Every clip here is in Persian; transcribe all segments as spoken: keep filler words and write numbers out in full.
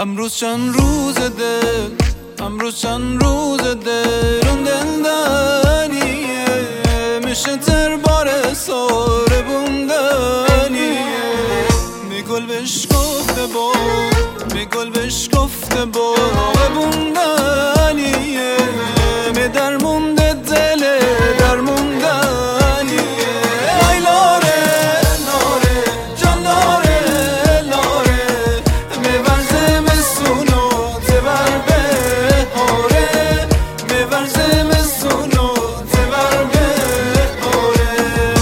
امروز چند روز دل امروز چند روز دل اون دلدانیه میشه تر بار ساره بوندانیه می گل بهش گفته با می گل بهش گفته با بوندانیه می در مونده دل در موندانیه ای لاره لاره جان لاره لاره می ورزه مسونو تبر به هاره می ورزه مسونو تبر به هاره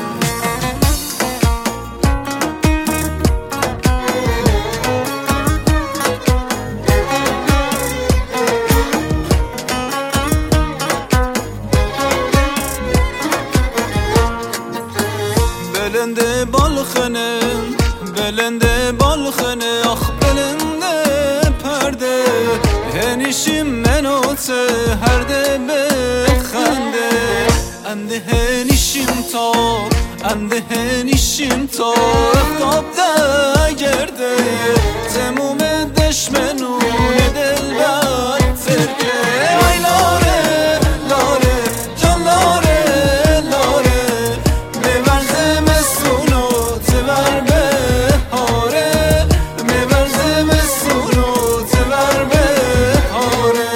بلنده بالخنه بلنده بالخنه آخ بلنده پرده هنیشیم منوته هرده بخنده انده هنیشیم تا انده هنیشیم تا افتاب ده گرده تموم دشمنون دل بد ترکه ای لاره لاره جان لاره لاره میورزه مسونو تبر به هاره میورزه مسونو تبر به هاره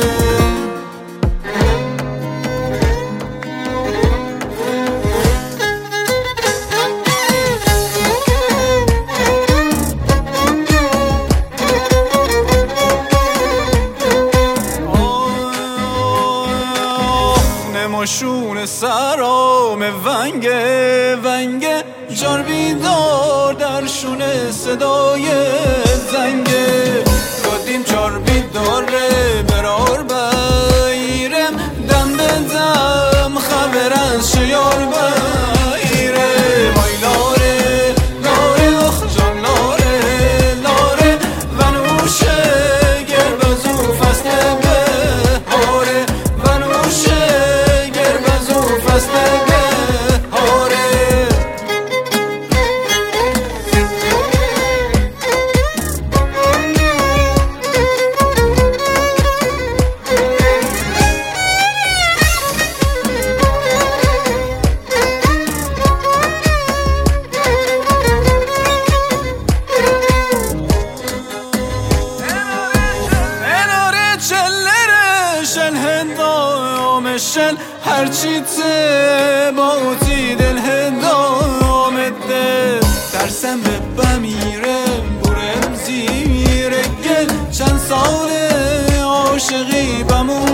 نماشون سرام ونگه ونگه جار بیدار درشونه صدای زنگه گادیم جار بیداره برار بیرم دم به دم خبر از شیار بیره وای لاره لاره اخ جان لاره لاره ونوشه گر بزو فسته به هاره ونوشه گر بزو فسته به هاره شل هرچی ته باوتی دل هدامده ترسم به بمیره بورم زیره گل چند سال عاشقی بمون